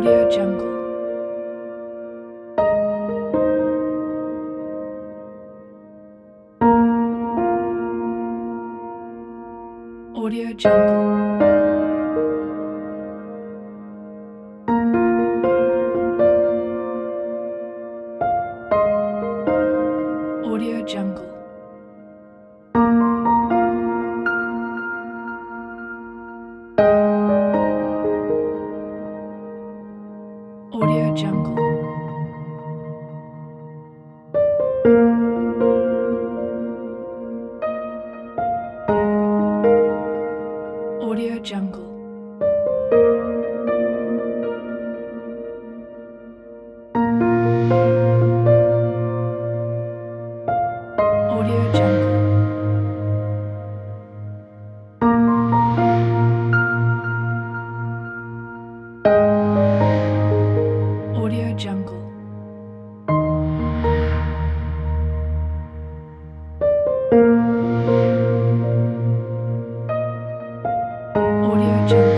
Audio Jungle. Audio Jungle. Audio Jungle. Audio Jungle. Audio Jungle. Audio Jungle. Audio Jungle. Audio Jungle.